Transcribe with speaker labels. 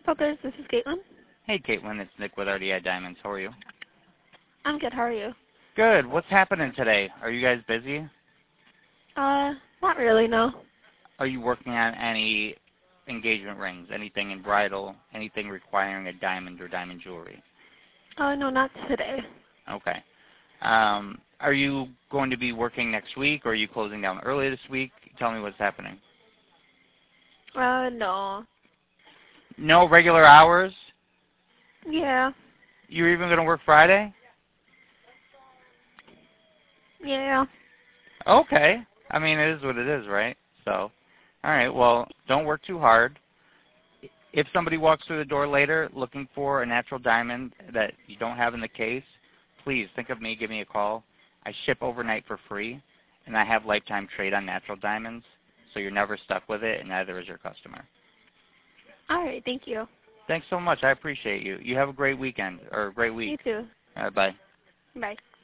Speaker 1: Focus, this is Caitlin.
Speaker 2: Hey, Caitlin, it's Nick with RDI Diamonds. How are you?
Speaker 1: I'm good. How are you?
Speaker 2: Good. What's happening today? Are you guys busy?
Speaker 1: Not really, no.
Speaker 2: Are you working on any engagement rings, anything in bridal, anything requiring a diamond or diamond jewelry?
Speaker 1: No, not today.
Speaker 2: Okay. Are you going to be working next week, or are you closing down early this week? Tell me what's happening.
Speaker 1: No.
Speaker 2: No regular hours?
Speaker 1: Yeah.
Speaker 2: You're even going to work Friday?
Speaker 1: Yeah.
Speaker 2: Okay. I mean, it is what it is, right? So, all right, well, don't work too hard. If somebody walks through the door later looking for a natural diamond that you don't have in the case, please think of me, give me a call. I ship overnight for free, and I have lifetime trade on natural diamonds, so you're never stuck with it, and neither is your customer.
Speaker 1: All right, thank you.
Speaker 2: Thanks so much. I appreciate you. You have a great weekend, or a great week.
Speaker 1: You too.
Speaker 2: Bye.
Speaker 1: Bye.